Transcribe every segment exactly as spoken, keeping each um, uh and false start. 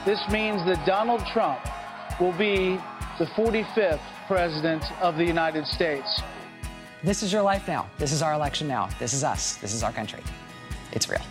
This means that Donald Trump will be the forty-fifth president of the United States. This is your life now. This is our election now. This is us. This is our country. It's real.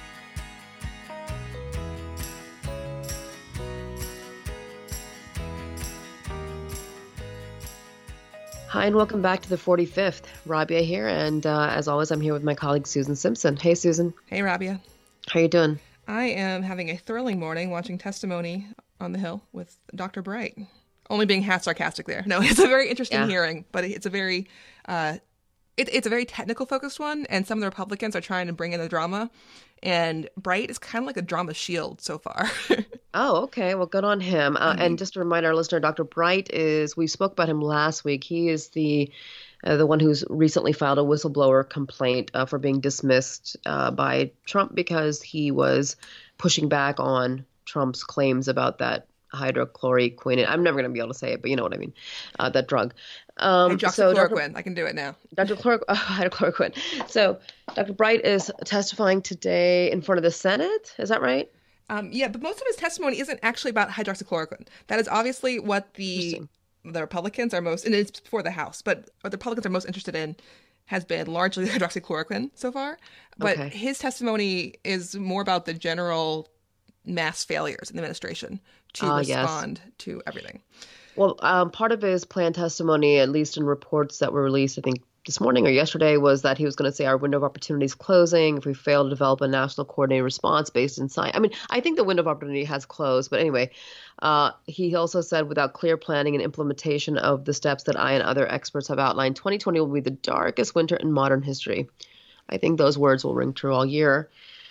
Hi, and welcome back to the forty-fifth. Rabia here, and uh, as always, I'm here with my colleague Susan Simpson. Hey, Susan. Hey, Rabia. How you doing? I am having a thrilling morning watching Testimony on the Hill with Doctor Bright. Only being half sarcastic there. No, it's a very interesting Yeah. hearing, but it's a very, uh, it, it's a very technical focused one, and some of the Republicans are trying to bring in the drama, and Bright is kind of like a drama shield so far. Oh, okay. Well, good on him. Uh, Mhm. And just to remind our listener, Doctor Bright is, we spoke about him last week. He is the uh, the one who's recently filed a whistleblower complaint uh, for being dismissed uh, by Trump because he was pushing back on Trump's claims about that hydrochloroquine. I'm never going to be able to say it, but you know what I mean. Uh, that drug. Um, so Doctor Hydroxychloroquine. I can do it now. Doctor Chlor- uh, hydrochloroquine. So Doctor Bright is testifying today in front of the Senate. Is that right? Um, yeah, but most of his testimony isn't actually about hydroxychloroquine. That is obviously what the Interesting. the Republicans are most, and it's for the House, but what the Republicans are most interested in has been largely hydroxychloroquine so far. But Okay. his testimony is more about the general mass failures in the administration to Ah, yes. respond to everything. Well, um, part of his planned testimony, at least in reports that were released, I think this morning or yesterday, was that he was going to say our window of opportunity is closing if we fail to develop a national coordinated response based in science. I mean, I think the window of opportunity has closed, but anyway, uh, he also said without clear planning and implementation of the steps that I and other experts have outlined, twenty twenty will be the darkest winter in modern history. I think those words will ring true all year.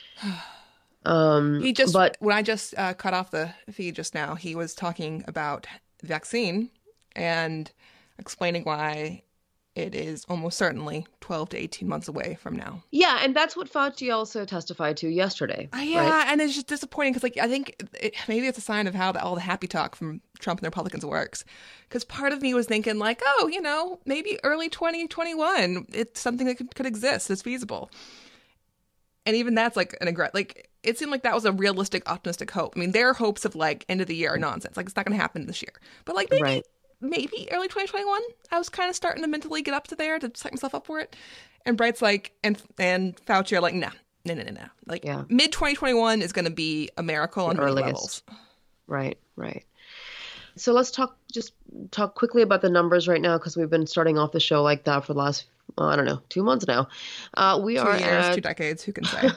Um, He just, but when I just uh, cut off the feed just now, he was talking about vaccine and explaining why it is almost certainly twelve to eighteen months away from now. yeah, and that's what Fauci also testified to yesterday. Uh, yeah, right? and it's just disappointing because, like, I think it, maybe it's a sign of how the, all the happy talk from Trump and the Republicans works. Because part of me was thinking, like, oh, you know, maybe early twenty twenty-one, it's something that could, could exist, it's feasible. And even that's like an aggressive, like, it seemed like that was a realistic, optimistic hope. I mean, their hopes of like end of the year are nonsense. Like, it's not going to happen this year. But like maybe, Right. maybe early twenty twenty-one, I was kind of starting to mentally get up to there to set myself up for it. And Bright's like, and and Fauci are like, nah, no, no, no, no. Like Yeah. mid twenty twenty-one is going to be a miracle on many earliest. levels. Right, right. So let's talk just talk quickly about the numbers right now because we've been starting off the show like that for the last, well, I don't know, two months now. Uh, we Two are years, at two decades, who can say?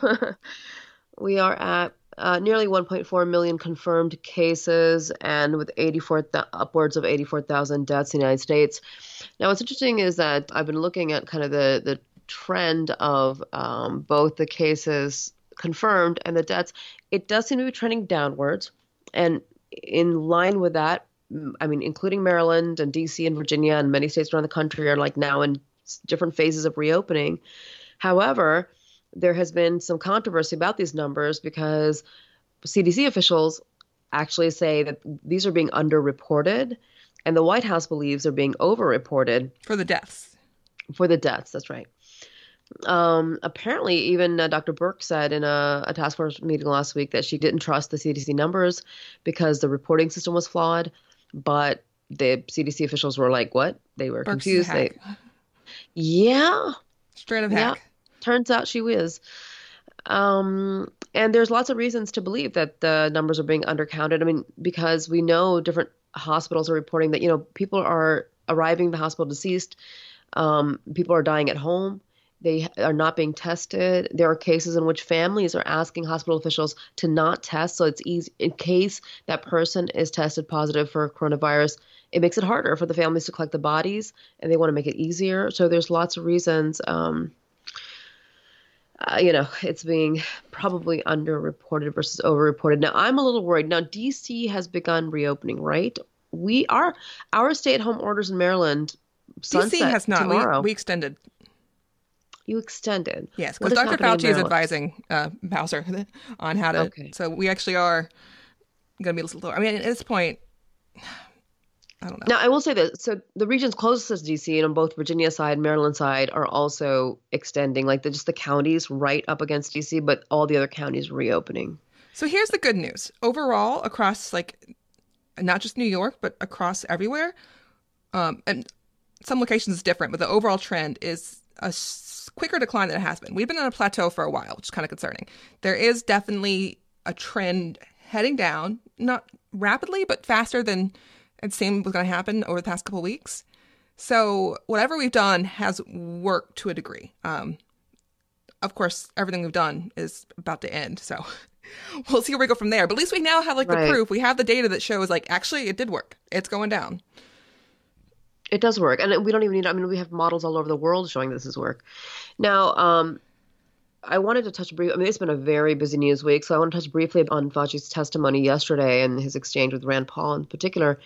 we are at uh, nearly one point four million confirmed cases, and with eighty-four th- upwards of eighty-four thousand deaths in the United States. Now, what's interesting is that I've been looking at kind of the the trend of um, both the cases confirmed and the deaths. It does seem to be trending downwards, and in line with that, m- I mean, including Maryland and D C and Virginia and many states around the country are like now in s- different phases of reopening. However, there has been some controversy about these numbers because C D C officials actually say that these are being underreported, and the White House believes they're being overreported For the deaths. for the deaths. That's right. Um, apparently, even uh, Doctor Burke said in a, a task force meeting last week that she didn't trust the C D C numbers because the reporting system was flawed. But the C D C officials were like, "What?" They were Burke's a confused. They, hack. yeah, Straight up yeah. hack. Turns out she was. Um, and there's lots of reasons to believe that the numbers are being undercounted. I mean, because we know different hospitals are reporting that, you know, people are arriving in the hospital deceased. Um, people are dying at home. They are not being tested. There are cases in which families are asking hospital officials to not test. So it's easy in case that person is tested positive for coronavirus. It makes it harder for the families to collect the bodies, and they want to make it easier. So there's lots of reasons. Um, Uh, you know, it's being probably underreported versus overreported. Now, I'm a little worried. Now, D C has begun reopening, right? We are, our stay-at-home orders in Maryland sunset D C has not. We, tomorrow. we extended. You extended. Yes, What because is Doctor happening in Fauci is Maryland? advising uh, Bowser on how to. Okay. So we actually are going to be a little lower. I mean, at this point, I don't know. Now, I will say that, so the regions closest to D C and on both Virginia side and Maryland side are also extending, like the, just the counties right up against D C, but all the other counties reopening. So here's the good news. Overall, across like not just New York, but across everywhere, um, and some locations is different, but the overall trend is a s- quicker decline than it has been. We've been on a plateau for a while, which is kind of concerning. There is definitely a trend heading down, not rapidly, but faster than it seemed was going to happen over the past couple of weeks. So whatever we've done has worked to a degree. Um, of course, everything we've done is about to end, so we'll see where we go from there. But at least we now have like Right. the proof. We have the data that shows like, actually, it did work. It's going down. It does work. And we don't even need, I mean, we have models all over the world showing this is work. Now, um, I wanted to touch briefly, I mean, it's been a very busy news week, so I want to touch briefly on Fauci's testimony yesterday and his exchange with Rand Paul in particular.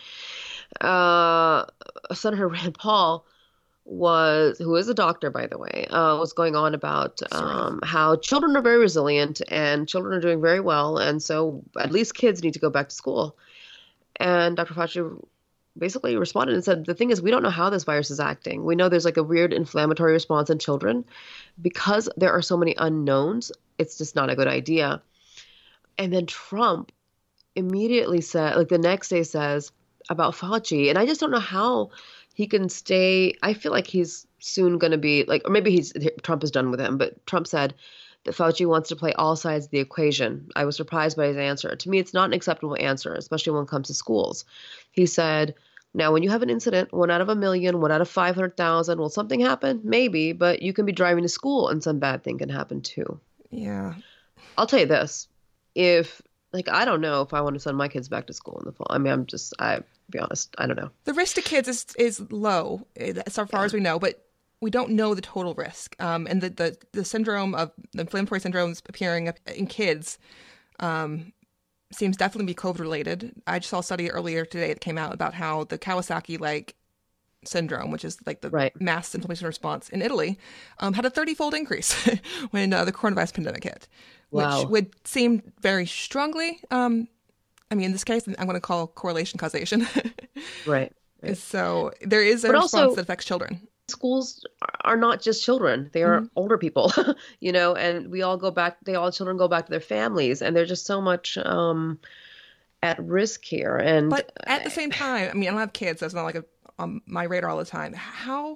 Uh, Senator Rand Paul was, who is a doctor, by the way, uh, was going on about um, how children are very resilient and children are doing very well. And so at least kids need to go back to school. And Doctor Fauci basically responded and said, the thing is, we don't know how this virus is acting. We know there's like a weird inflammatory response in children. Because there are so many unknowns, it's just not a good idea. And then Trump immediately said, like the next day says about Fauci, and I just don't know how he can stay. I feel like he's soon going to be like, or maybe he's Trump is done with him, but Trump said that Fauci wants to play all sides of the equation. I was surprised by his answer. To me, it's not an acceptable answer, especially when it comes to schools. He said, now, when you have an incident, one out of a million, one out of five hundred thousand, will something happen? Maybe, but you can be driving to school and some bad thing can happen too. Yeah. I'll tell you this. If, like, I don't know if I want to send my kids back to school in the fall. I mean, I'm just, I be honest, I don't know. The risk to kids is is low, as far yeah. as we know, but we don't know the total risk. Um, and the, the, the syndrome of the inflammatory syndromes appearing in kids um, seems definitely to be COVID related. I just saw a study earlier today that came out about how the Kawasaki-like syndrome, which is like the right. mass inflammation response in Italy, um, had a thirty-fold increase when uh, the coronavirus pandemic hit, wow. which would seem very strongly. Um, I mean, in this case, I'm going to call correlation causation. right. right. So there is a but response also, that affects children. Schools are not just children. They are mm-hmm. older people, you know, and we all go back, they all children go back to their families, and there's just so much um, at risk here. And But at the same time, I mean, I don't have kids, so it's not like a, on my radar all the time. How,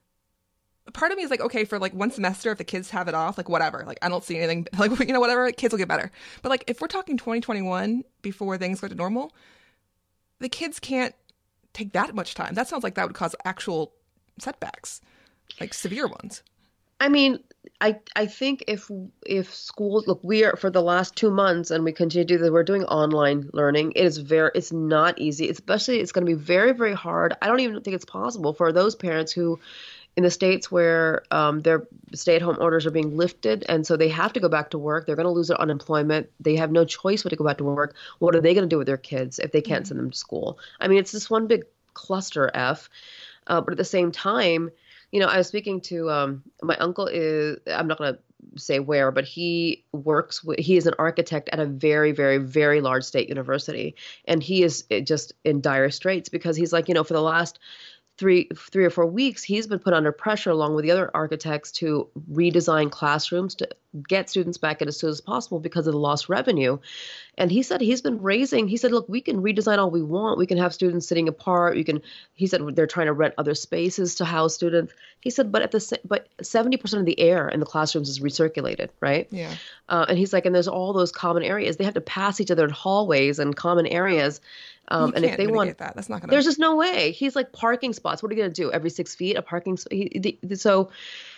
part of me is like, okay, for like one semester, if the kids have it off, like whatever, like I don't see anything, like, you know, whatever, kids will get better. But like, if we're talking twenty twenty-one before things go to normal, the kids can't take that much time. That sounds like that would cause actual setbacks, like severe ones. I mean, I I think if if schools look, we are for the last two months, and we continue to do that. We're doing online learning. It is very, it's not easy. Especially, it's going to be very, very hard. I don't even think it's possible for those parents who, in the states where um, their stay-at-home orders are being lifted, and so they have to go back to work. They're going to lose their unemployment. They have no choice but to go back to work. What are they going to do with their kids if they can't mm-hmm. send them to school? I mean, it's just one big cluster F. Uh, but at the same time, you know, I was speaking to um, my uncle is, I'm not going to say where, but he works with, he is an architect at a very, very, very large state university. And he is just in dire straits because he's like, you know, for the last three, three or four weeks, he's been put under pressure along with the other architects to redesign classrooms to get students back in as soon as possible because of the lost revenue. And he said he's been raising, he said, look, we can redesign all we want. We can have students sitting apart. You can, he said they're trying to rent other spaces to house students. He said, but at the, but seventy percent of the air in the classrooms is recirculated, right? Yeah. Uh, and he's like, and there's all those common areas. They have to pass each other in hallways and common areas. Um, you and can't if they want that, that's not gonna. There's just no way. He's like parking spots. What are you going to do? Every six feet, a parking spot? He, the, so,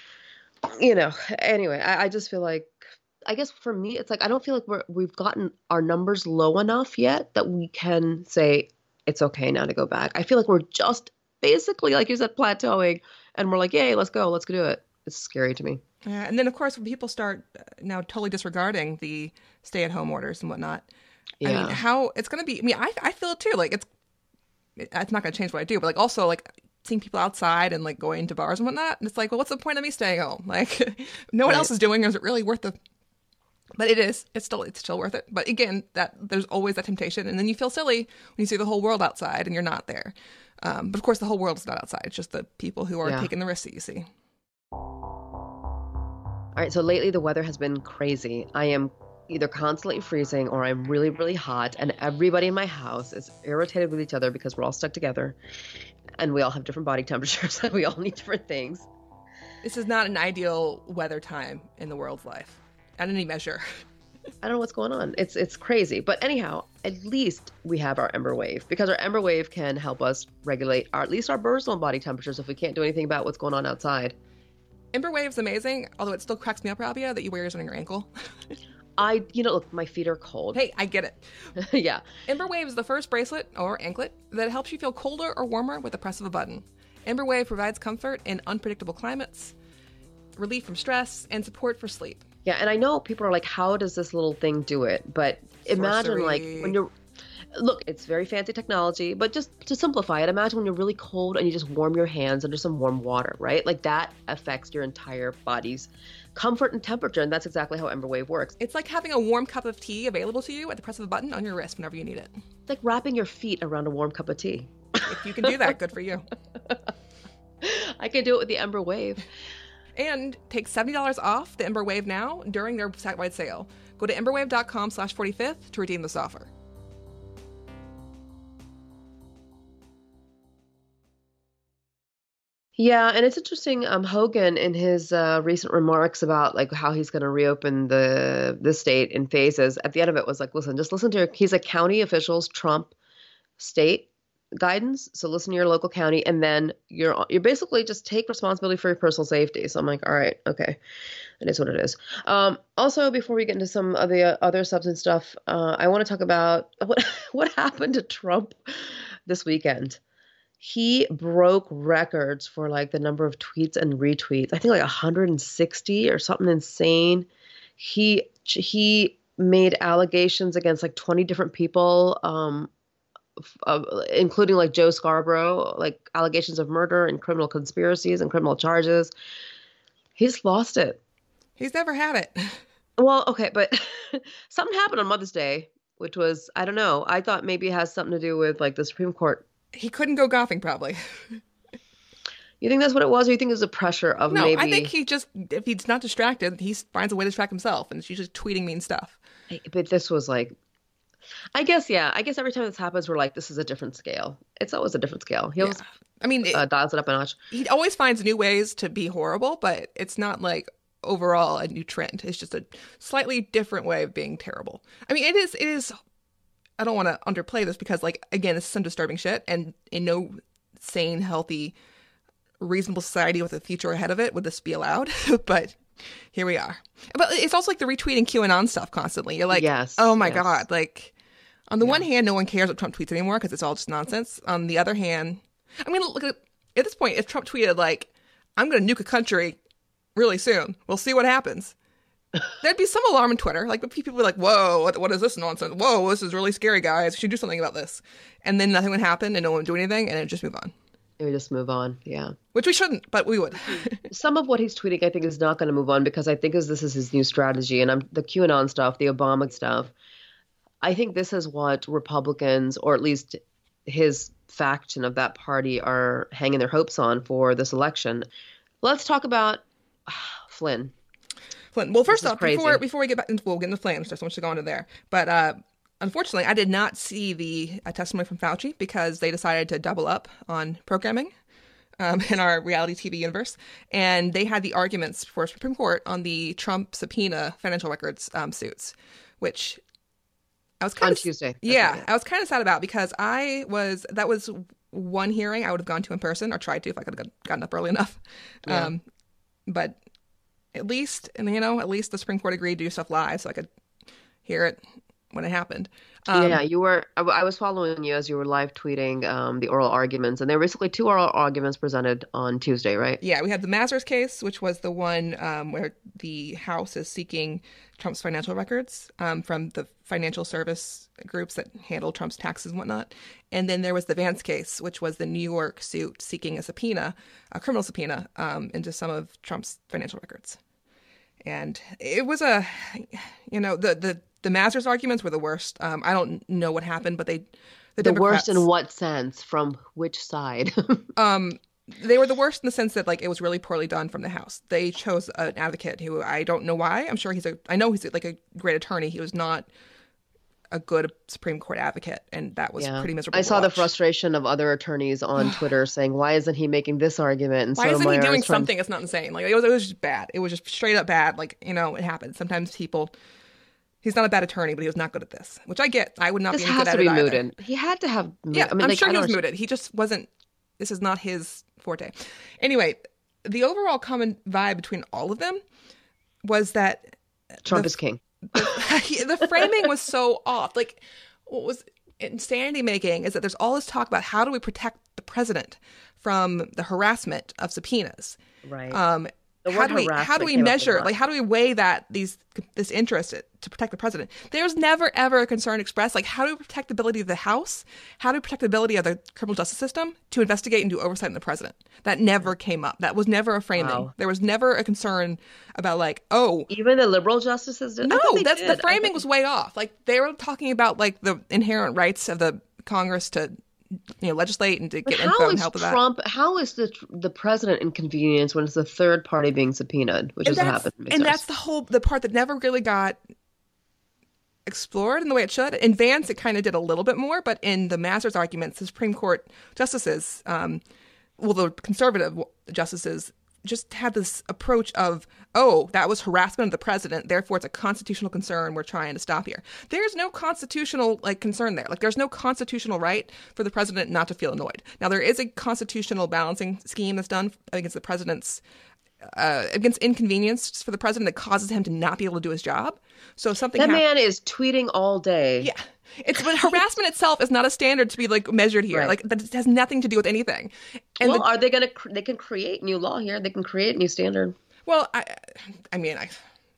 you know, anyway, I, I just feel like, I guess for me, it's like, I don't feel like we're, we've gotten our numbers low enough yet that we can say it's okay now to go back. I feel like we're just basically, like you said, plateauing, and we're like, yay, let's go. Let's go do it. It's scary to me. Yeah. And then of course, when people start now totally disregarding the stay at home orders and whatnot, yeah. I mean, how it's going to be, I mean, I, I feel it too. Like it's, it's not going to change what I do, but like also like seeing people outside and like going to bars and whatnot. And it's like, well, what's the point of me staying home? Like no one right. else is doing it. Is it really worth the, but it is, it's still, it's still worth it. But again, that there's always that temptation. And then you feel silly when you see the whole world outside and you're not there. Um, but of course the whole world is not outside. It's just the people who are yeah. taking the risks that you see. All right. So lately the weather has been crazy. I am either constantly freezing or I'm really, really hot, and everybody in my house is irritated with each other because we're all stuck together and we all have different body temperatures and we all need different things. This is not an ideal weather time in the world's life at any measure. I don't know what's going on. It's it's crazy. But anyhow, at least we have our Ember Wave, because our Ember Wave can help us regulate our, at least our personal body temperatures if we can't do anything about what's going on outside. Ember Wave's amazing, although it still cracks me up, Rabia, that you wear yours on your ankle. I, you know, look, my feet are cold. Hey, I get it. Yeah. Ember Wave is the first bracelet or anklet that helps you feel colder or warmer with the press of a button. Ember Wave provides comfort in unpredictable climates, relief from stress, and support for sleep. Yeah, and I know people are like, how does this little thing do it? But imagine Sorcery. like when you're, look, it's very fancy technology, but just to simplify it, imagine when you're really cold and you just warm your hands under some warm water, right? Like that affects your entire body's comfort and temperature, and that's exactly how Ember Wave works. It's like having a warm cup of tea available to you at the press of a button on your wrist whenever you need it. It's like wrapping your feet around a warm cup of tea. If you can do that, good for you. I can do it with the Ember Wave. And take seventy dollars off the Ember Wave now during their site-wide sale. Go to emberwave.com slash 45th to redeem this offer. Yeah, and it's interesting. Um, Hogan, in his uh, recent remarks about like how he's going to reopen the the state in phases, at the end of it was like, listen, just listen to your, he's a county official's Trump state guidance. So listen to your local county, and then you're you're basically just take responsibility for your personal safety. So I'm like, all right, okay, it is what it is. Um, also, before we get into some of the uh, other substance stuff, uh, I want to talk about what what happened to Trump this weekend. He broke records for like the number of tweets and retweets. I think like one hundred sixty or something insane. He he made allegations against like twenty different people, um, uh, including like Joe Scarborough, like allegations of murder and criminal conspiracies and criminal charges. He's lost it. He's never had it. Well, okay, but something happened on Mother's Day, which was, I don't know. I thought maybe it has something to do with like the Supreme Court. He couldn't go golfing, probably. You think that's what it was, or you think it was the pressure of no, maybe? I think he just, if he's not distracted, he finds a way to distract himself, and it's usually tweeting mean stuff. But this was like, I guess, yeah. I guess every time this happens, we're like, this is a different scale. It's always a different scale. He always Yeah. I mean, it, uh, dials it up a notch. he always finds new ways to be horrible, but it's not like overall a new trend. It's just a slightly different way of being terrible. I mean, it is, it is, I don't want to underplay this because, like, again, this is some disturbing shit, and in no sane, healthy, reasonable society with a future ahead of it would this be allowed. But here we are. But it's also like the retweeting QAnon stuff constantly. You're like, Yes, oh my yes. God. Like, on the one hand, no one cares what Trump tweets anymore because it's all just nonsense. On the other hand, I mean, look at, at this point, if Trump tweeted like, I'm going to nuke a country really soon, we'll see what happens. There'd be some alarm on Twitter. Like, people would be like, whoa, what, what is this nonsense? Whoa, this is really scary, guys. We should do something about this. And then nothing would happen and no one would do anything and it'd just move on. It would just move on, yeah. Which we shouldn't, but we would. Some of what he's tweeting, I think, is not going to move on because I think as this is his new strategy, and I'm, the QAnon stuff, the Obama stuff, I think this is what Republicans, or at least his faction of that party, are hanging their hopes on for this election. Let's talk about uh, Flynn. Flynn. Well, first This is off, crazy. before before we get back into, we'll get into Flynn, there's so much to go into there. But uh, unfortunately, I did not see the uh, testimony from Fauci because they decided to double up on programming um, in our reality T V universe. And they had the arguments for Supreme Court on the Trump subpoena financial records um, suits, which I was kind On of Tuesday. That's Yeah, right. I was kind of sad about because I was that was one hearing I would have gone to in person or tried to if I could have gotten up early enough. Yeah. Um, but at least, and you know, at least the Supreme Court agreed to do stuff live so I could hear it when it happened. Um, yeah, you were. I, I was following you as you were live tweeting um, the oral arguments, and there were basically two oral arguments presented on Tuesday, right? Yeah, we had the Mazars case, which was the one um, where the House is seeking Trump's financial records um, from the financial service groups that handle Trump's taxes and whatnot. And then there was the Vance case, which was the New York suit seeking a subpoena, a criminal subpoena, um, into some of Trump's financial records. And it was a, you know, the the the Mazars arguments were the worst. Um, I don't know what happened, but they, the, The Democrats, worst in what sense? From which side? um, They were the worst in the sense that like it was really poorly done from the House. They chose an advocate who I don't know why. I'm sure he's a I know he's like a great attorney. He was not a good Supreme Court advocate, and that was Yeah. pretty miserable. I to saw the watch. frustration of other attorneys on Twitter saying, "Why isn't he making this argument?" And Why isn't he Sotomayor doing is trying- something that's not insane? Like it was, it was just bad. It was just straight up bad. Like, you know, it happens. Sometimes people. He's not a bad attorney, but he was not good at this, which I get. I would not This be any has good to at be it either. mooted. He had to have. Yeah, I mean, I'm like, sure I he don't was understand- mooted. He just wasn't. This is not his forte. Anyway, the overall common vibe between all of them was that Trump the, is king. the, the framing was so off. Like, what was insanity making is that there's all this talk about how do we protect the president from the harassment of subpoenas. Right. Um, The how word do we how harassment do we came up a measure lot. like how do we weigh that these this interest to protect the president? There's never ever a concern expressed like how do we protect the ability of the House? How do we protect the ability of the criminal justice system to investigate and do oversight on the president? That never came up. That was never a framing. Wow. There was never a concern about like oh Even the liberal justices did. I no, thought they that's did. the I framing thought- was way off. Like they were talking about like the inherent rights of the Congress to you know legislate and to But get how info and is help with that. Trump? How is the the president inconvenienced when it's the third party being subpoenaed, which and is what that's, happened? and that's the whole the part that never really got explored in the way it should. In Vance, it kind of did a little bit more, but in the Masters arguments, the Supreme Court justices, um, well, the conservative justices just had this approach of, oh, that was harassment of the president, therefore it's a constitutional concern we're trying to stop here. There's no constitutional like concern there. Like there's no constitutional right for the president not to feel annoyed. Now there is a constitutional balancing scheme that's done against the president's uh, against inconvenience for the president that causes him to not be able to do his job. So if something that hap- man is tweeting all day. yeah. It's but harassment itself is not a standard to be like measured here. Right. Like that it has nothing to do with anything. And Well, the- are they going to? Cr- they can create new law here. They can create new standard. Well, I, I mean, I,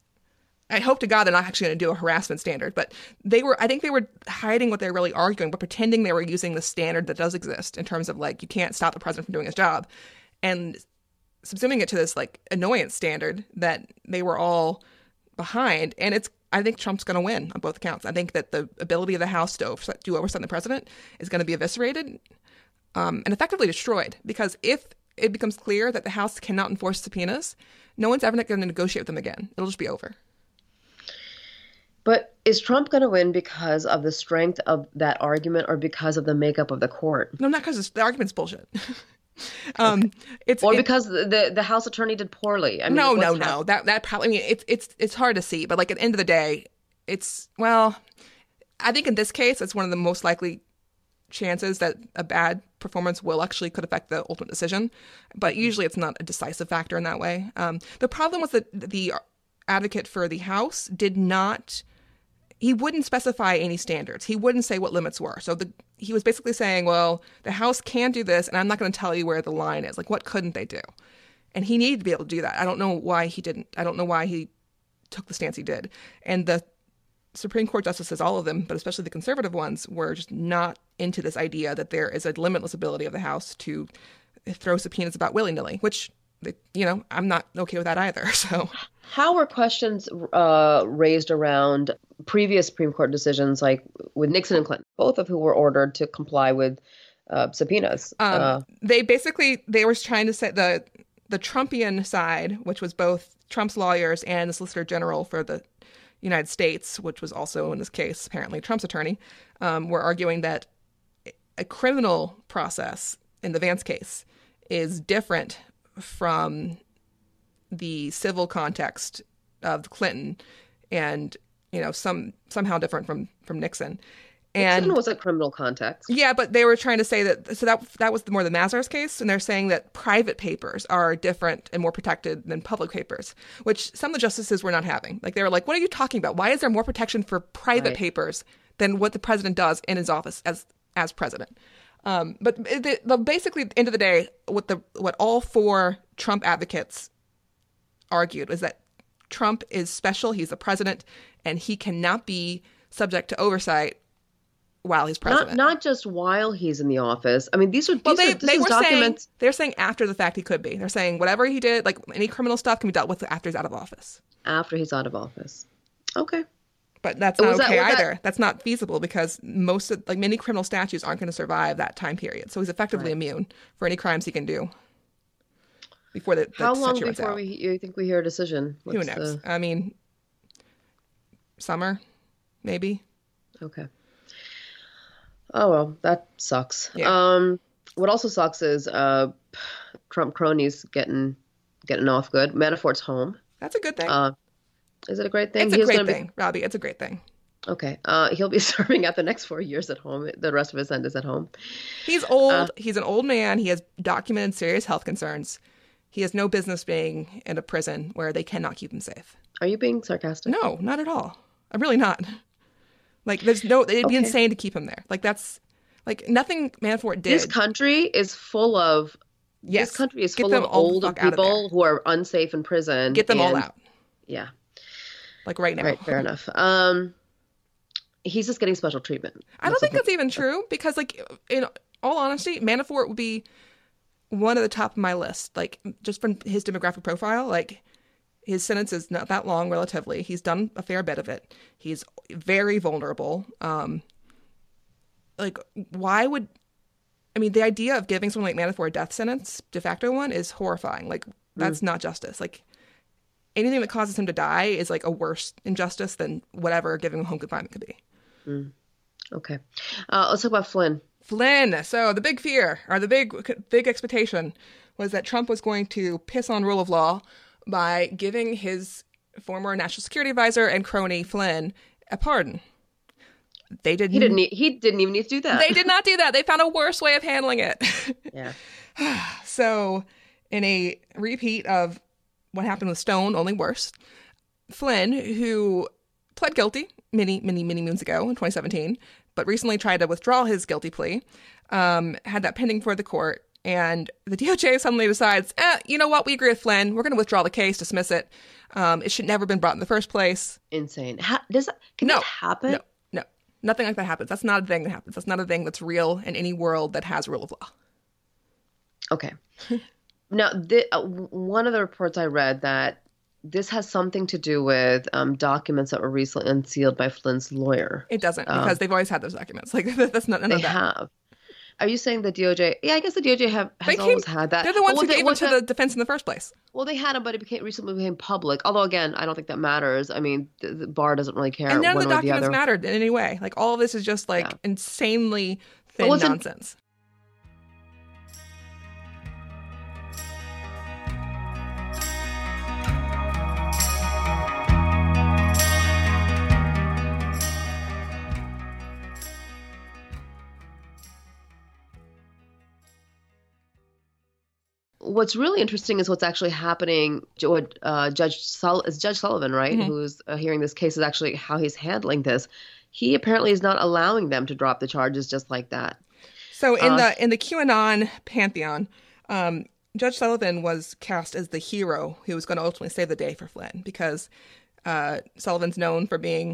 I hope to God they're not actually going to do a harassment standard, but they were, I think they were hiding what they're really arguing, but pretending they were using the standard that does exist in terms of like, you can't stop the president from doing his job, and subsuming it to this like annoyance standard that they were all behind. And it's, I think Trump's going to win on both accounts. I think that the ability of the House to over, do oversight on the president is going to be eviscerated um, and effectively destroyed, because if it becomes clear that the House cannot enforce subpoenas, no one's ever going to negotiate with them again. It'll just be over. But is Trump going to win because of the strength of that argument, or because of the makeup of the court, No, not because the argument's bullshit. um, it's or it- because the, the the House attorney did poorly? I mean, no, what's no, hap- no. That that probably. I mean, it's it's it's hard to see, but like at the end of the day, it's well. I think in this case, it's one of the most likely chances that a bad performance will actually could affect the ultimate decision, but usually it's not a decisive factor in that way. Um, the problem was that the advocate for the House did not. He wouldn't specify any standards. He wouldn't say what limits were. So the, he was basically saying, well, the House can do this, and I'm not going to tell you where the line is. Like, what couldn't they do? And he needed to be able to do that. I don't know why he didn't. I don't know why he took the stance he did. And the Supreme Court justices, all of them, but especially the conservative ones, were just not into this idea that there is a limitless ability of the House to throw subpoenas about willy-nilly, which, you know, I'm not okay with that either. So How were questions uh, raised around previous Supreme Court decisions, like with Nixon and Clinton, both of who were ordered to comply with uh, subpoenas? Um, uh, they basically they were trying to say the the Trumpian side, which was both Trump's lawyers and the Solicitor General for the United States, which was also in this case apparently Trump's attorney, um, were arguing that a criminal process in the Vance case is different from the civil context of Clinton, and you know some somehow different from from Nixon. And Nixon was a criminal context. yeah, but they were trying to say that, so that that was more the Mazars case, and they're saying that private papers are different and more protected than public papers, which some of the justices were not having. Like, they were like, what are you talking about? Why is there more protection for private Right. papers than what the president does in his office as as president? Um, but the, the, basically, at the end of the day, what the what all four Trump advocates argued was that Trump is special, he's the president, and he cannot be subject to oversight while he's president. Not not just while he's in the office. I mean, these are these Well, they, are, this they is were saying documents they're saying after the fact he could be. They're saying whatever he did, like any criminal stuff, can be dealt with after he's out of office. after he's out of office. Okay. But that's Was not that- okay was that- either. That's not feasible because most of, like many criminal statutes aren't going to survive that time period. So he's effectively Right. immune for any crimes he can do. before the, the How long statute runs before out. we you think we hear a decision? Who What's knows? the- I mean, summer, maybe. Okay. Oh well, that sucks. Yeah. Um, what also sucks is uh, Trump cronies getting getting off good. Manafort's home. That's a good thing. Uh, is it a great thing? it's a He's great gonna be- thing, Robbie. It's a great thing. Okay. Uh, he'll be serving out the next four years at home. The rest of his sentence at home. He's old. Uh, He's an old man. He has documented serious health concerns. He has no business being in a prison where they cannot keep him safe. Are you being sarcastic? No, not at all. I'm really not. Like, there's no, it'd be Okay. insane to keep him there. Like, that's, like, nothing Manafort did. This country is full of. yes. This country is Get full them of all the older fuck out of people there. who are unsafe in prison. Get them all and- out. Yeah. Like, right now. Right. Fair enough. Um, he's just getting special treatment. I don't think that's even true because, like, in all honesty, Manafort would be one of the top of my list. Like, just from his demographic profile, like, his sentence is not that long relatively. He's done a fair bit of it. He's very vulnerable. Um, like, why would, I mean, the idea of giving someone like Manafort a death sentence, de facto one, is horrifying. Like, that's not justice. Like, anything that causes him to die is, like, a worse injustice than whatever giving him home confinement could be. Okay. Uh, let's talk about Flynn. Flynn. So the big fear, or the big big expectation, was that Trump was going to piss on rule of law by giving his former national security advisor and crony Flynn a pardon. They didn't. He didn't. Need, he didn't even need to do that. They did not do that. They found a worse way of handling it. Yeah. So, in a repeat of what happened with Stone, only worse, Flynn, who pled guilty many, many, many moons ago in twenty seventeen, but recently tried to withdraw his guilty plea, um, had that pending before the court, and the D O J suddenly decides, eh, you know what, we agree with Flynn. We're going to withdraw the case, dismiss it. Um, it should never have been brought in the first place. Insane. Ha- does that, can No, that happen? No, no, nothing like that happens. That's not a thing that happens. That's not a thing that's real in any world that has rule of law. Okay. Now, the, uh, one of the reports I read that this has something to do with um, documents that were recently unsealed by Flynn's lawyer. It doesn't, because they've always had those documents. Like, that's not none They of that. have. Are you saying the D O J? Yeah, I guess the D O J have has They came- always had that. They're the ones Well, who they- gave well, it to the- the defense in the first place. Well, they had them, but it became recently became public. Although, again, I don't think that matters. I mean, the, the bar doesn't really care And none one of the or the documents other. mattered in any way. Like, all of this is just, like, Yeah. insanely thin wasn't- nonsense. What's really interesting is what's actually happening. What uh, Judge Sul- is Judge Sullivan, right, Mm-hmm. who's uh, hearing this case, is actually how he's handling this. He apparently is not allowing them to drop the charges just like that. So in Uh, the in the QAnon pantheon, um, Judge Sullivan was cast as the hero who was going to ultimately save the day for Flynn, because uh, Sullivan's known for being,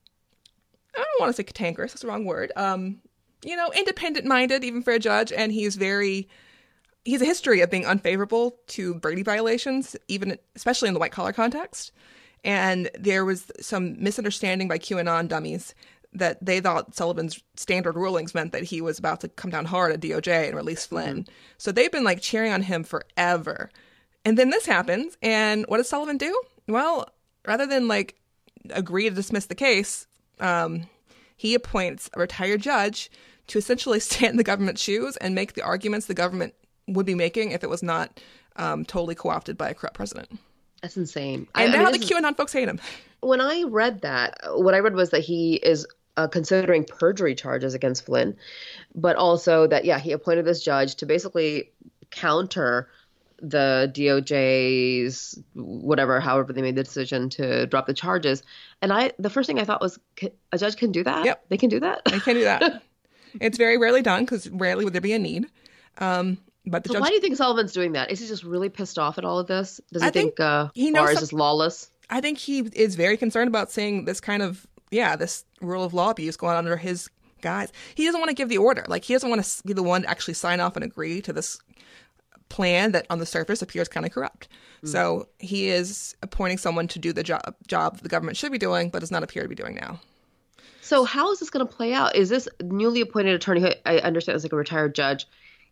I don't want to say cantankerous, that's the wrong word, um, you know, independent-minded, even for a judge, and he's very, he has a history of being unfavorable to Brady violations, even especially in the white-collar context. And there was some misunderstanding by QAnon dummies that they thought Sullivan's standard rulings meant that he was about to come down hard at D O J and release Flynn. Mm-hmm. So they've been, like, cheering on him forever. And then this happens, and what does Sullivan do? Well, rather than, like, agree to dismiss the case, um, he appoints a retired judge to essentially stand in the government's shoes and make the arguments the government would be making if it was not um, totally co-opted by a corrupt president. That's insane. And I, now I mean, the this is- QAnon folks hate him. when I read that, what I read was that he is uh, considering perjury charges against Flynn, but also that, yeah, he appointed this judge to basically counter the D O J's whatever, however they made the decision to drop the charges. And I, the first thing I thought was, "Can- a judge can do that? Yep. They can do that? They can't do that. It's very rarely done because rarely would there be a need. Um, but the So judge, why do you think Sullivan's doing that? Is he just really pissed off at all of this? Does he I think think, uh, he knows Barr is some- just lawless? I think he is very concerned about seeing this kind of, yeah, this rule of law abuse going on under his guise. He doesn't want to give the order. Like, he doesn't want to be the one to actually sign off and agree to this plan that on the surface appears kind of corrupt. Mm. So he is appointing someone to do the job, job the government should be doing, but does not appear to be doing now. So how is this going to play out? Is this newly appointed attorney, who I understand is like a retired judge,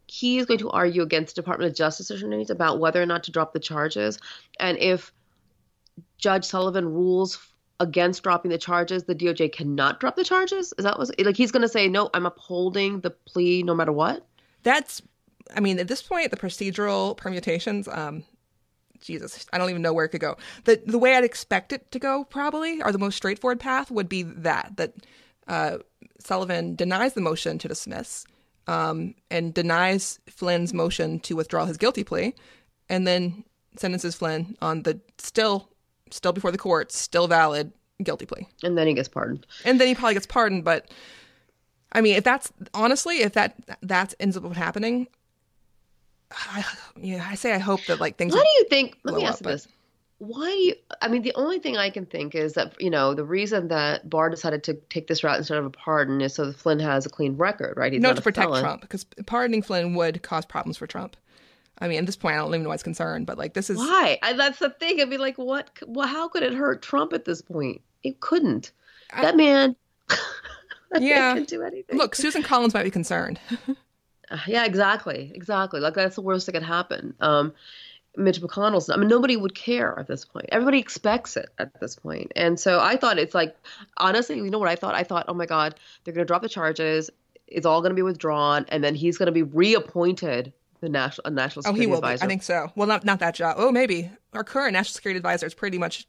he is going to argue against the Department of Justice attorneys about whether or not to drop the charges. And if Judge Sullivan rules against dropping the charges, the D O J cannot drop the charges? Is that what, like, he's going to say, no, I'm upholding the plea no matter what? That's, I mean, at this point, the procedural permutations, um, Jesus, I don't even know where it could go. The the way I'd expect it to go, probably, or the most straightforward path would be that, that uh, Sullivan denies the motion to dismiss um, and denies Flynn's motion to withdraw his guilty plea, and then sentences Flynn on the still, still before the court, still valid guilty plea. And then he gets pardoned. And then he probably gets pardoned, but I mean, if that's, honestly, if that that ends up happening, I, yeah, I say I hope that like things. Why do you think? Let me blow ask up, you this: why do you? I mean, the only thing I can think is that, you know, the reason that Barr decided to take this route instead of a pardon is so that Flynn has a clean record, right? He's No, not to a protect felon. Trump, because pardoning Flynn would cause problems for Trump. I mean, at this point, I don't even know why it's concerned, but like this is Why? I, that's the thing. I'd be like, what? Well, how could it hurt Trump at this point? It couldn't. I- that man. that Yeah. man can do anything. Look, Susan Collins might be concerned. Yeah, exactly, exactly. Like that's the worst that could happen. Um, Mitch McConnell's. I mean, nobody would care at this point. Everybody expects it at this point, and so I thought it's like, honestly, you know what I thought? I thought, oh my God, they're going to drop the charges. It's all going to be withdrawn, and then he's going to be reappointed the national a national Oh, security he will advisor. be. I think so. Well, not not that job. Oh, maybe our current national security advisor is pretty much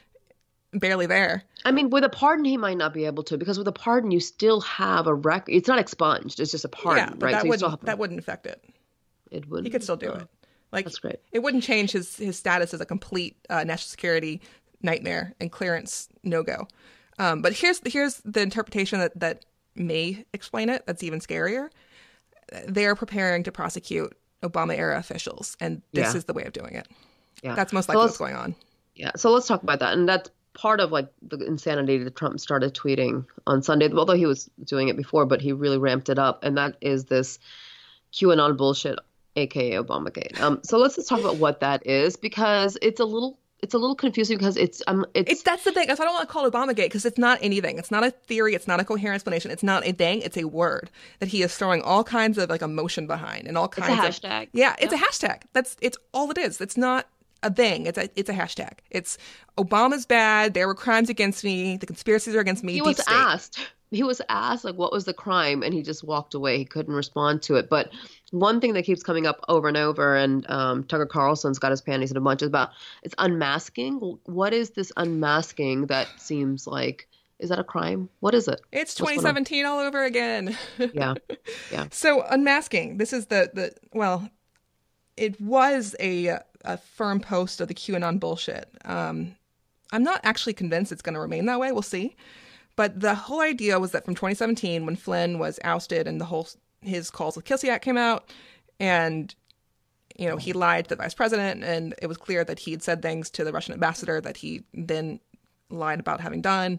barely there. I mean, with a pardon, he might not be able to, because with a pardon, you still have a record. It's not expunged. It's just a pardon, yeah, but right? that so you still wouldn't have that wouldn't affect it. it would. He could still do Oh, it. Like that's great. It wouldn't change his his status as a complete uh, national security nightmare and clearance no go. Um, but here's here's the interpretation that that may explain it. That's even scarier. They are preparing to prosecute Obama era officials, and this Yeah. is the way of doing it. Yeah, That's most So likely let's- what's going on. Yeah, so let's talk about that. And that's part of like the insanity that Trump started tweeting on Sunday, although he was doing it before, but he really ramped it up. And that is this QAnon bullshit, aka Obamagate. Um, so let's just talk about what that is, because it's a little it's a little confusing because it's um it's, It's that's the thing. That's why I don't want to call it Obamagate, because it's not anything. It's not a theory. It's not a coherent explanation. It's not a thing. It's a word that he is throwing all kinds of like emotion behind and all it's a kinds of hashtag. Yeah, it's a hashtag. That's it's all it is. It's not a thing. It's a it's a hashtag. It's Obama's bad. There were crimes against me. The conspiracies are against me. He Deep was state. asked. He was asked like what was the crime, and he just walked away. He couldn't respond to it. But one thing that keeps coming up over and over, and um, Tucker Carlson's got his panties in a bunch, is about it's unmasking. What is this unmasking that seems like? Is that a crime? What is it? It's What's going twenty seventeen all over again. on? Yeah, yeah. So unmasking. This is the the well, it was a a firm post of the QAnon bullshit. Um, I'm not actually convinced it's going to remain that way. We'll see. But the whole idea was that from twenty seventeen, when Flynn was ousted and the whole his calls with Kislyak came out, and you know he lied to the vice president, and it was clear that he had said things to the Russian ambassador that he then lied about having done.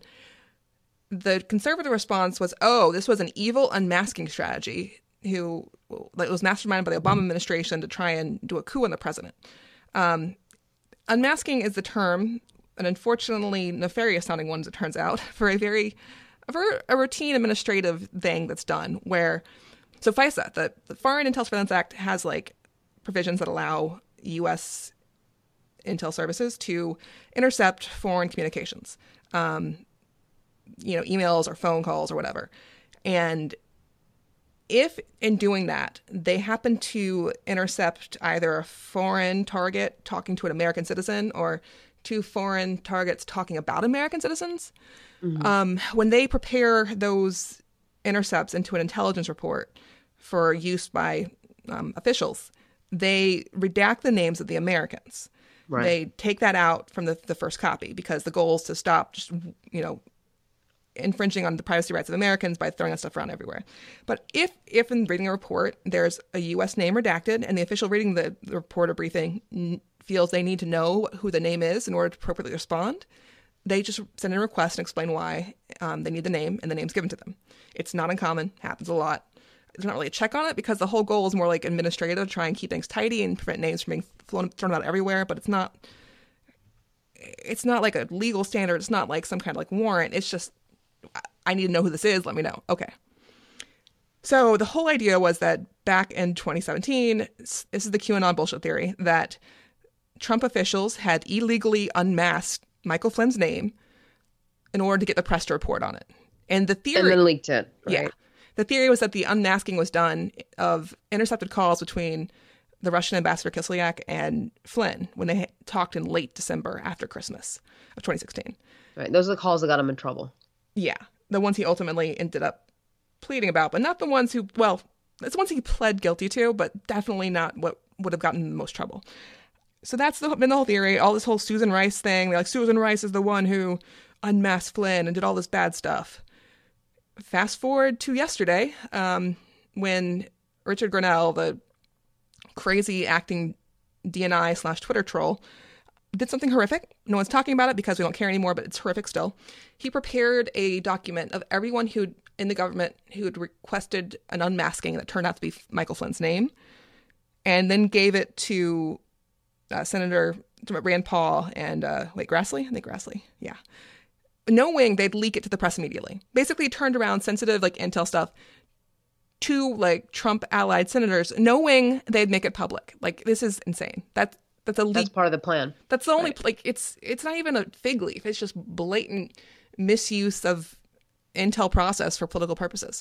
The conservative response was, "Oh, this was an evil unmasking strategy, who that was masterminded by the Obama administration to try and do a coup on the president." Um, unmasking is the term, an unfortunately nefarious sounding one, as it turns out, for a very, for a routine administrative thing that's done where, so FISA, the, the Foreign Intel Surveillance Act, has like provisions that allow U S intel services to intercept foreign communications, um, you know, emails or phone calls or whatever. And if in doing that, they happen to intercept either a foreign target talking to an American citizen or two foreign targets talking about American citizens, mm-hmm. um, when they prepare those intercepts into an intelligence report for use by um, officials, they redact the names of the Americans. Right. They take that out from the, the first copy because the goal is to stop just, you know, infringing on the privacy rights of Americans by throwing that stuff around everywhere. But if, if in reading a report, there's a U S name redacted and the official reading the, the report or briefing n- feels they need to know who the name is in order to appropriately respond, they just send in a request and explain why um, they need the name, and the name's given to them. It's not uncommon, happens a lot. There's not really a check on it because the whole goal is more like administrative, to try and keep things tidy and prevent names from being flown, thrown about everywhere, but it's not, it's not like a legal standard. It's not like some kind of like warrant. It's just, I need to know who this is. Let me know. Okay. So the whole idea was that back in twenty seventeen, this is the QAnon bullshit theory, that Trump officials had illegally unmasked Michael Flynn's name in order to get the press to report on it. And the theory... And then leaked it, right? Yeah. The theory was that the unmasking was done of intercepted calls between the Russian ambassador Kislyak and Flynn when they talked in late December after Christmas of twenty sixteen. Right. Those are the calls that got him in trouble. Yeah. The ones he ultimately ended up pleading about, but not the ones who, well, it's the ones he pled guilty to, but definitely not what would have gotten him the most trouble. So that's the, been the whole theory. All this whole Susan Rice thing. They're like, Susan Rice is the one who unmasked Flynn and did all this bad stuff. Fast forward to yesterday, um, when Richard Grenell, the crazy acting D N I slash Twitter troll, did something horrific. No one's talking about it because we don't care anymore, but it's horrific still. He prepared a document of everyone who in the government who had requested an unmasking that turned out to be Michael Flynn's name, and then gave it to uh, Senator Rand Paul and, uh, wait, Grassley? I think Grassley. Yeah. Knowing they'd leak it to the press immediately. Basically turned around sensitive, like, intel stuff to, like, Trump-allied senators, knowing they'd make it public. Like, this is insane. That, that's a leak. That's part of the plan. That's the only, right. like, it's it's not even a fig leaf. It's just blatant misuse of intel process for political purposes.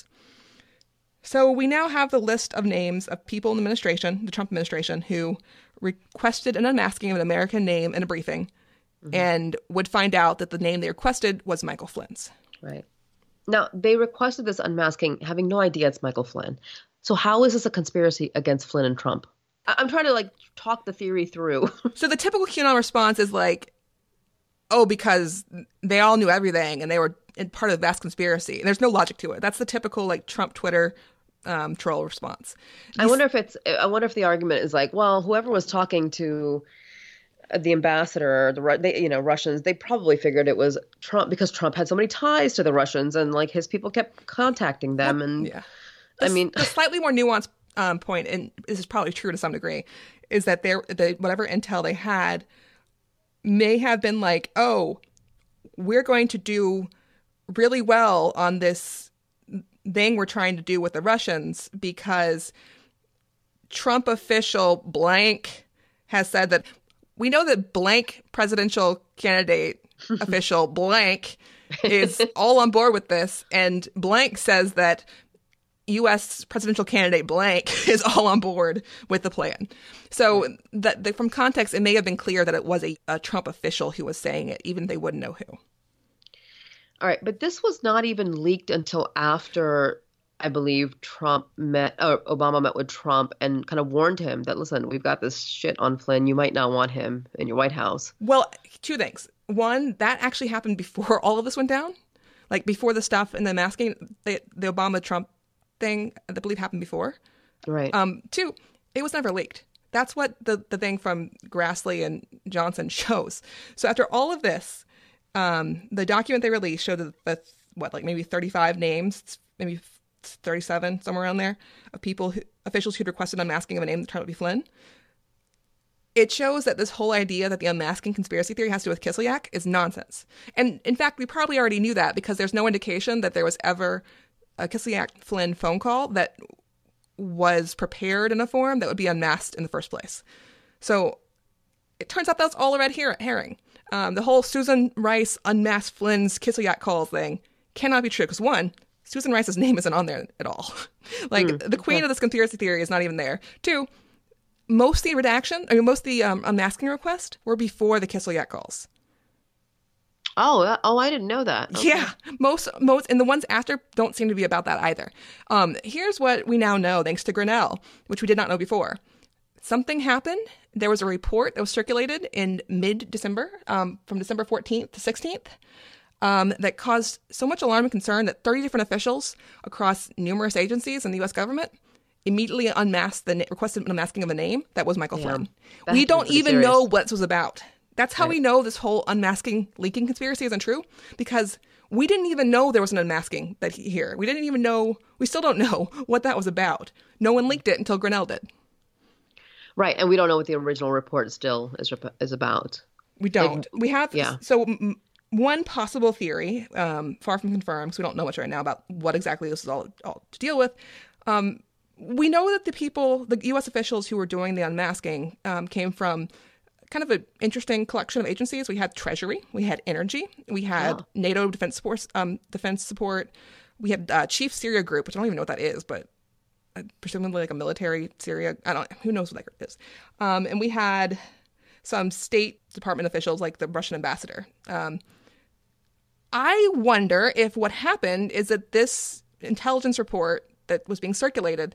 So we now have the list of names of people in the administration, the Trump administration, who requested an unmasking of an American name in a briefing, mm-hmm. and would find out that the name they requested was Michael Flynn's. Right. Now, they requested this unmasking having no idea it's Michael Flynn. So how is this a conspiracy against Flynn and Trump? I- I'm trying to, like, talk the theory through. So the typical QAnon response is like, oh, because they all knew everything and they were part of the vast conspiracy. And there's no logic to it. That's the typical, like, Trump Twitter um, troll response. These- I wonder if it's, I wonder if the argument is like, well, whoever was talking to the ambassador, the they, you know, Russians, they probably figured it was Trump because Trump had so many ties to the Russians and, like, his people kept contacting them. Well, and yeah. I mean, the slightly more nuanced um, point, and this is probably true to some degree, is that they're, they, whatever intel they had may have been like, oh, we're going to do really well on this thing we're trying to do with the Russians because Trump official blank has said that we know that blank presidential candidate official blank is all on board with this, and blank says that U S presidential candidate blank is all on board with the plan. So that the, from context, it may have been clear that it was a, a Trump official who was saying it, even if they wouldn't know who. All right, but this was not even leaked until after, I believe, Trump met, or Obama met with Trump and kind of warned him that, listen, we've got this shit on Flynn. You might not want him in your White House. Well, two things. One, that actually happened before all of this went down. Like, before the stuff and the masking, the, the Obama-Trump thing, I believe, happened before. Right. Um, two, it was never leaked. That's what the, the thing from Grassley and Johnson shows. So after all of this, um, the document they released showed that, the, what, like maybe thirty-five names, maybe thirty-seven, somewhere around there, of people, who, officials who'd requested unmasking of a name that turned out to be Flynn. It shows that this whole idea that the unmasking conspiracy theory has to do with Kislyak is nonsense. And in fact, we probably already knew that because there's no indication that there was ever a Kislyak-Flynn phone call that was prepared in a form that would be unmasked in the first place. So it turns out that's all a red her- herring. Um, the whole Susan Rice unmasked Flynn's Kislyak calls thing cannot be true because, one, Susan Rice's name isn't on there at all. like, mm, the queen okay. of this conspiracy theory is not even there. Two, most of the redaction, I mean, most of the um, unmasking requests were before the Kislyak calls. Oh, that, oh, I didn't know that. Okay. Yeah, most, most, and the ones after don't seem to be about that either. Um, here's what we now know, thanks to Grenell, which we did not know before. Something happened. There was a report that was circulated in mid-December, um, from December fourteenth to sixteenth, um, that caused so much alarm and concern that thirty different officials across numerous agencies in the U S government immediately unmasked the na- requested an unmasking of a name that was Michael yeah, Flynn. We don't even serious. know what this was about. That's how right. we know this whole unmasking leaking conspiracy isn't true, because we didn't even know there was an unmasking that he, here. We didn't even know, we still don't know what that was about. No one leaked it until Grenell did. Right, and we don't know what the original report still is is about. We don't. Like, we have, yeah. so m- one possible theory, um, far from confirmed, because we don't know much right now about what exactly this is all, all to deal with, Um, we know that the people, the U S officials who were doing the unmasking, um, came from kind of an interesting collection of agencies. We had Treasury, we had Energy, we had Oh. NATO Defense Force, um, Defense Support, we had uh, Chief Syria Group, which I don't even know what that is, but uh, presumably like a military Syria. I don't. Who knows what that group is? Um, and we had some State Department officials, like the Russian ambassador. Um, I wonder if what happened is that this intelligence report that was being circulated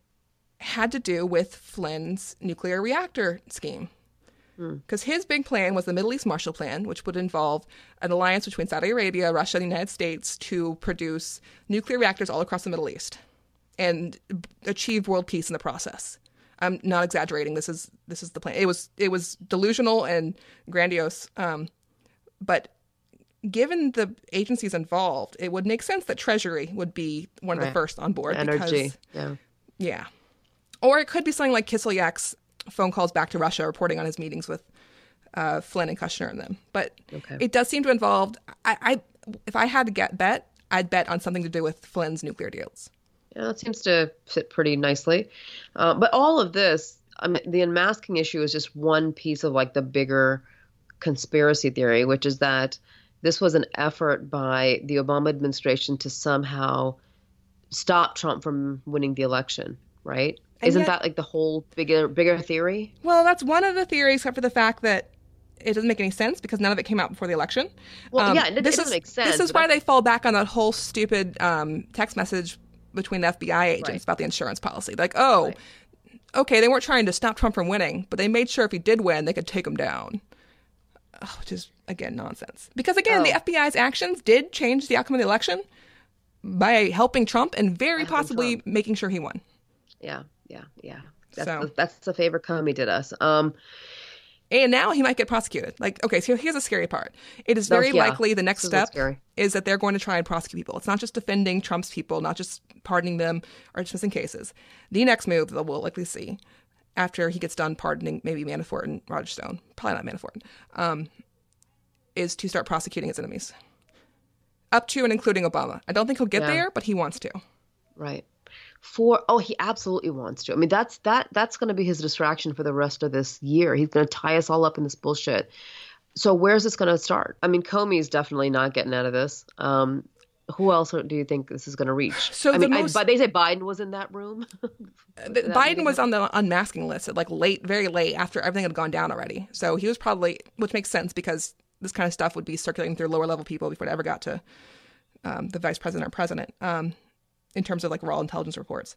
had to do with Flynn's nuclear reactor scheme. Because his big plan was the Middle East Marshall Plan, which would involve an alliance between Saudi Arabia, Russia, and the United States to produce nuclear reactors all across the Middle East and achieve world peace in the process. I'm not exaggerating. This is this is the plan. It was it was delusional and grandiose, um, but given the agencies involved, it would make sense that Treasury would be one of Right. the first on board. Energy. Because, Yeah. yeah. Or it could be something like Kiselyak's phone calls back to Russia reporting on his meetings with uh, Flynn and Kushner and them. But Okay. it does seem to involve, I, I, if I had to get bet, I'd bet on something to do with Flynn's nuclear deals. Yeah, that seems to fit pretty nicely. Uh, but all of this, I mean, the unmasking issue is just one piece of like the bigger conspiracy theory, which is that this was an effort by the Obama administration to somehow stop Trump from winning the election, right? And Isn't yet- that like the whole bigger bigger theory? Well, that's one of the theories, except for the fact that it doesn't make any sense because none of it came out before the election. Um, Well, yeah, it- it this doesn't is, make sense, This is but why that's- they fall back on that whole stupid um, text message between the F B I agents Right. about the insurance policy. Like, oh, Right. okay, they weren't trying to stop Trump from winning, but they made sure if he did win, they could take him down. Oh, which is, again, nonsense. Because, again, the Oh. F B I's actions did change the outcome of the election by helping Trump and very Helping possibly Trump. making sure he won. Yeah, yeah, yeah. That's So- the, that's the favor Comey did us. Um, And now he might get prosecuted. Like, okay, so here's the scary part. It is No, very yeah. likely the next This is what's step scary. is that they're going to try and prosecute people. It's not just defending Trump's people, not just pardoning them or dismissing cases. The next move that we'll likely see after he gets done pardoning maybe Manafort and Roger Stone, probably not Manafort, um, is to start prosecuting his enemies. Up to and including Obama. I don't think he'll get Yeah. there, but he wants to. Right. For oh, he absolutely wants to. I mean, that's that that's going to be his distraction for the rest of this year. He's going to tie us all up in this bullshit. So where's this going to start? I mean, Comey's definitely not getting out of this. Um, who else do you think this is going to reach? So I the mean, most- I, but they say Biden was in that room. The- Biden was on the unmasking list at like late, very late after everything had gone down already. So he was probably, which makes sense because this kind of stuff would be circulating through lower level people before it ever got to um, the vice president or president um, in terms of like raw intelligence reports.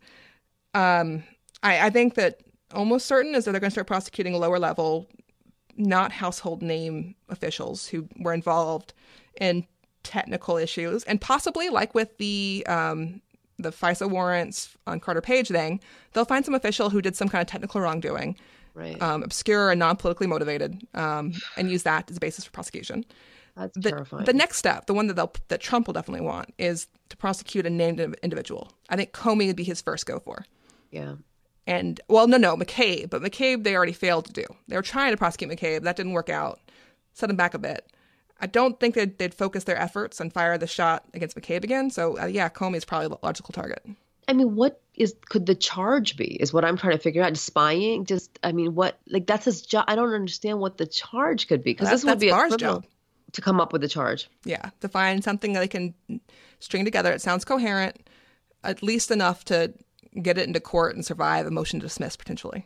Um, I, I think that almost certain is that they're going to start prosecuting lower level, not household name officials who were involved in technical issues, and possibly like with the um, the FISA warrants on Carter Page thing, they'll find some official who did some kind of technical wrongdoing, Right. um, obscure and non-politically motivated, um, and use that as a basis for prosecution. That's The, terrifying. the next step, the one that they'll, that Trump will definitely want, is to prosecute a named individual. I think Comey would be his first go for. yeah. And, well, no, no, McCabe. But McCabe, they already failed to do. They were trying to prosecute McCabe. That didn't work out. Set him back a bit. I don't think they'd, they'd focus their efforts and fire the shot against McCabe again. So, uh, yeah, Comey is probably a logical target. I mean, what is could the charge be? Is what I'm trying to figure out. Spying? Just, I mean, what? Like that's his job. I don't understand what the charge could be because That's- this would that's be a Barr's criminal job. to come up with a charge. Yeah, to find something that they can string together. It sounds coherent, at least enough to get it into court and survive a motion to dismiss potentially.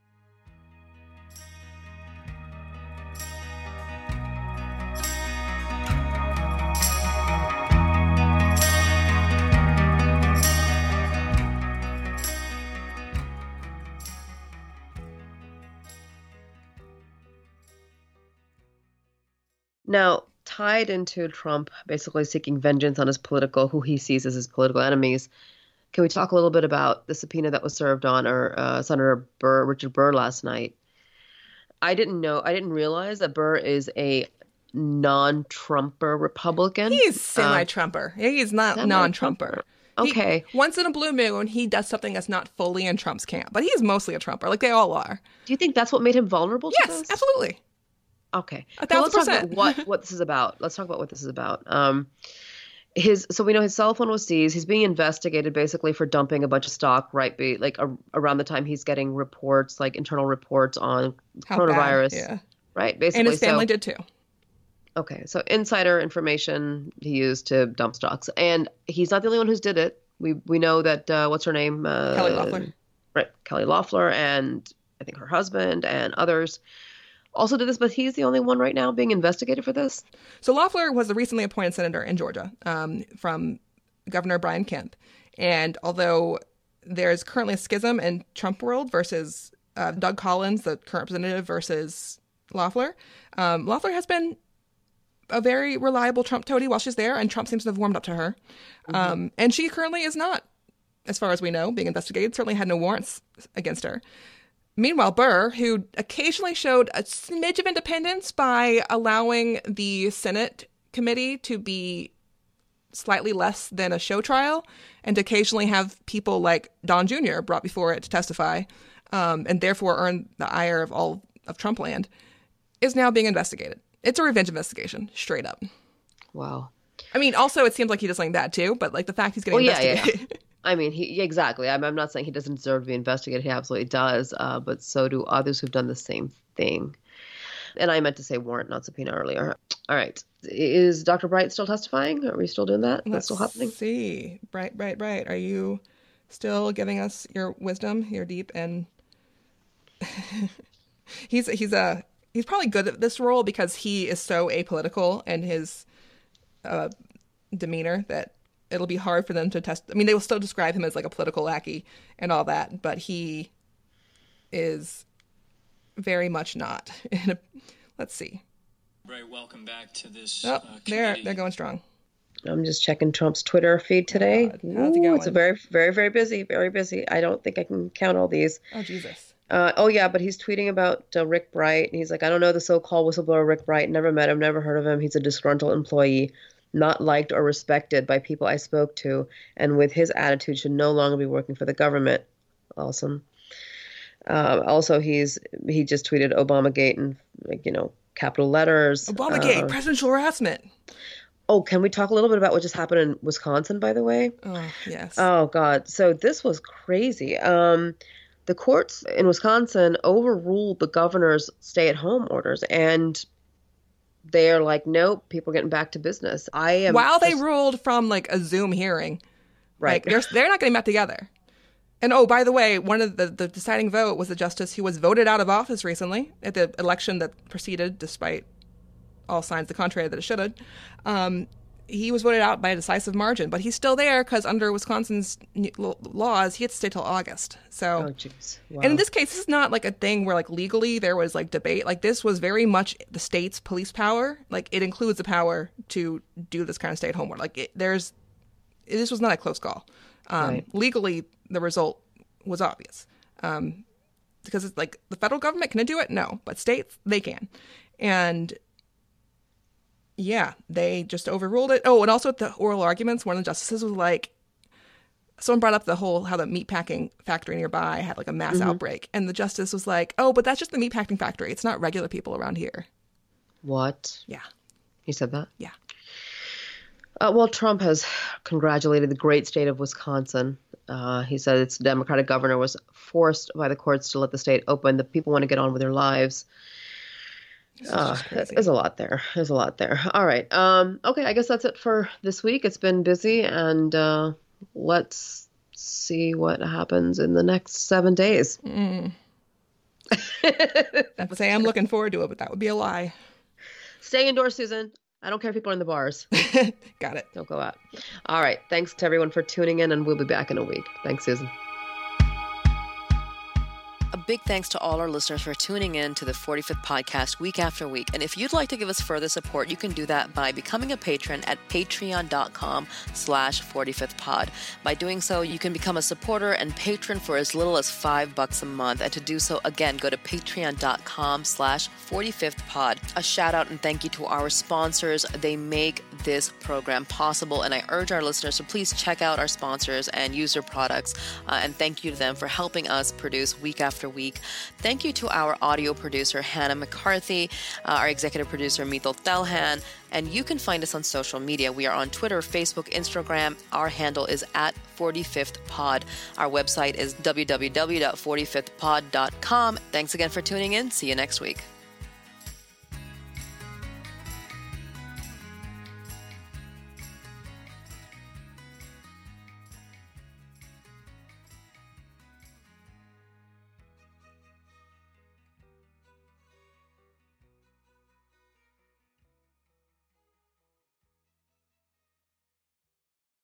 Now, tied into Trump basically seeking vengeance on his political, who he sees as his political enemies, can we talk a little bit about the subpoena that was served on our uh, Senator Burr, Richard Burr last night? I didn't know, I didn't realize that Burr is a non-Trumper Republican. He's semi-Trumper. He's not semi-Trumper. non-Trumper. He- Okay. once in a blue moon, he does something that's not fully in Trump's camp, but he's mostly a Trumper, like they all are. Do you think that's what made him vulnerable to Yes, this? absolutely. Okay. A So let's thousand talk about percent. what, what this is about. Let's talk about what this is about. Um, his so we know his cell phone was seized. He's being investigated basically for dumping a bunch of stock right be like a, around the time he's getting reports, like internal reports on How coronavirus. bad, yeah. Right, basically. And his family so, did too. Okay, so insider information he used to dump stocks, and he's not the only one who's did it. We we know that uh, what's her name? Uh, Kelly Loeffler. Right, Kelly Loeffler, and I think her husband and others also did this, but he's the only one right now being investigated for this. So Loeffler was the recently appointed senator in Georgia um, from Governor Brian Kemp. And although there's currently a schism in Trump world versus uh, Doug Collins, the current representative, versus Loeffler, um, Loeffler has been a very reliable Trump toady while she's there, and Trump seems to have warmed up to her. Mm-hmm. Um, and she currently is not, as far as we know, being investigated, certainly had no warrants against her. Meanwhile, Burr, who occasionally showed a smidge of independence by allowing the Senate committee to be slightly less than a show trial and to occasionally have people like Don Junior brought before it to testify um, and therefore earn the ire of all of Trump land, is now being investigated. It's a revenge investigation, straight up. Wow. I mean, also, it seems like he does something bad, too, but like the fact he's getting well, yeah, investigated. Yeah. I mean, he exactly. I'm, I'm not saying he doesn't deserve to be investigated. He absolutely does. Uh, but so do others who've done the same thing. And I meant to say warrant, not subpoena earlier. All right. Is Doctor Bright still testifying? Are we still doing that? That's Let's still happening? see. Bright, Bright, Bright. Are you still giving us your wisdom, your deep and... he's he's a he's probably good at this role because he is so apolitical and his uh, demeanor that it'll be hard for them to test. I mean, they will still describe him as like a political lackey and all that, but he is very much not. Let's see. Right, welcome back to this. Oh, uh, they're they're going strong. I'm just checking Trump's Twitter feed today. Oh, how's it Ooh, going? it's a very, very, very busy, very busy. I don't think I can count all these. Oh, Jesus. Uh, oh, yeah, but he's tweeting about uh, Rick Bright. And he's like, I don't know the so-called whistleblower Rick Bright. Never met him, never heard of him. He's a disgruntled employee, not liked or respected by people I spoke to, and with his attitude should no longer be working for the government. Awesome. Uh, also, he's he just tweeted Obamagate and, like, you know, capital letters. Obamagate, uh, presidential harassment. Oh, can we talk a little bit about what just happened in Wisconsin, by the way? Oh, yes. Oh, God. So this was crazy. Um, the courts in Wisconsin overruled the governor's stay-at-home orders, and they're like, nope, people are getting back to business. I am While they just- ruled from like a Zoom hearing. Right. Like, they're, they're not getting back together. And oh, by the way, one of the, the deciding vote was a justice who was voted out of office recently at the election that proceeded, despite all signs the contrary that it should have. Um, he was voted out by a decisive margin, but he's still there because under Wisconsin's laws, he had to stay till August. So, Oh, jeez. Wow. and in this case, this is not like a thing where like legally there was like debate. Like this was very much the state's police power. Like it includes the power to do this kind of stay-at-home order. Like it, there's, this was not a close call. Um, Right. Legally, the result was obvious. Um, because it's like the federal government, can it do it? No, but states, they can. And yeah, they just overruled it. Oh, and also at the oral arguments, one of the justices was like, someone brought up the whole, how the meatpacking factory nearby had like a mass Mm-hmm. outbreak. And the justice was like, oh, but that's just the meatpacking factory. It's not regular people around here. What? Yeah. He said that? Yeah. Uh, well, Trump has congratulated the great state of Wisconsin. Uh, he said its Democratic governor was forced by the courts to let the state open. The people want to get on with their lives. Uh, there's a lot there. There's a lot there. All right. Um, okay, I guess that's it for this week. It's been busy, and uh, let's see what happens in the next seven days. Mm. I would say I'm looking forward to it, but that would be a lie. Stay indoors, Susan. I don't care if people are in the bars. Got it. Don't go out. All right. Thanks to everyone for tuning in, and we'll be back in a week. Thanks, Susan. A big thanks to all our listeners for tuning in to the forty-fifth podcast week after week. And if you'd like to give us further support, you can do that by becoming a patron at patreon.com slash 45th pod. By doing so, you can become a supporter and patron for as little as five bucks a month. And to do so, again, go to patreon.com slash 45th pod. A shout out and thank you to our sponsors. They make this program possible. And I urge our listeners to please check out our sponsors and use their products. Uh, and thank you to them for helping us produce week after week. week. Thank you to our audio producer, Hannah McCarthy, uh, our executive producer, Mithil Thelhan, and you can find us on social media. We are on Twitter, Facebook, Instagram. Our handle is at forty-fifth pod. Our website is w w w dot forty fifth pod dot com. Thanks again for tuning in. See you next week.